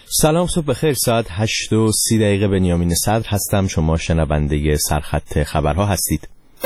سلام، صبح بخیر. ساعت 8:30 بنیامین صدر هستم. شما شنونده سرخط خبرها هستید.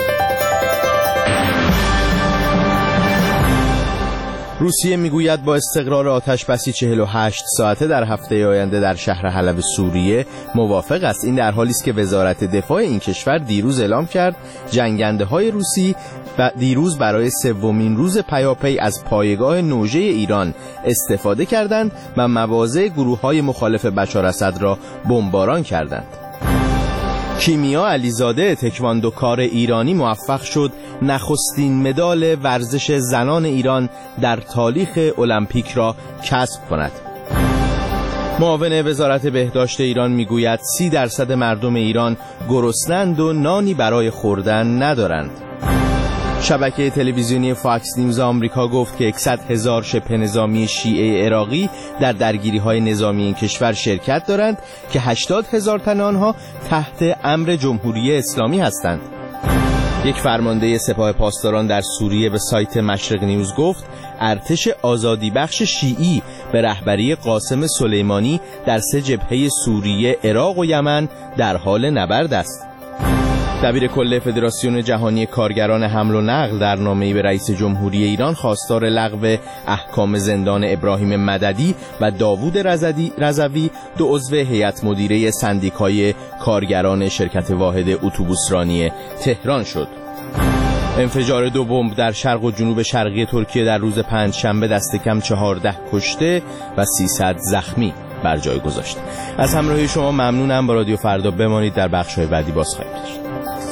روسیه میگوید با استقرار آتش‌بسی 48 ساعته در هفته آینده در شهر حلب سوریه موافق است. این در حالی است که وزارت دفاع این کشور دیروز اعلام کرد جنگنده‌های روسی و دیروز برای سومین روز پیاپی از پایگاه نوژه ایران استفاده کردند و مواضع گروه‌های مخالف بشار اسد را بمباران کردند. کیمیا علیزاده تکواندوکار ایرانی موفق شد نخستین مدال ورزش زنان ایران در تاریخ المپیک را کسب کند. معاون وزارت بهداشت ایران میگوید 30% مردم ایران گرسنه‌اند و نانی برای خوردن ندارند. شبکه تلویزیونی فاکس نیوز آمریکا گفت که 100,000 شبه نظامی شیعه عراقی در درگیری‌های نظامی این کشور شرکت دارند که 80,000 تن آنها تحت امر جمهوری اسلامی هستند. یک فرمانده سپاه پاسداران در سوریه به سایت مشرق نیوز گفت ارتش آزادی بخش شیعی به رهبری قاسم سلیمانی در 3 جبهه سوریه، عراق و یمن در حال نبرد است. دبیر کل فدراسیون جهانی کارگران حمل و نقل در نامه‌ای به رئیس جمهوری ایران خواستار لغو احکام زندان ابراهیم مددی و داوود رضوی، 2 عضو هیئت مدیره سندیکای کارگران شرکت واحد اتوبوسرانی تهران شد. انفجار 2 بمب در شرق و جنوب شرقی ترکیه در روز پنجشنبه دست کم 14 کشته و 300 زخمی بر جای گذاشت. از همراهی شما ممنونم. با رادیو فردا بمانید. در بخش‌های بعدی باز خواهیم داشت.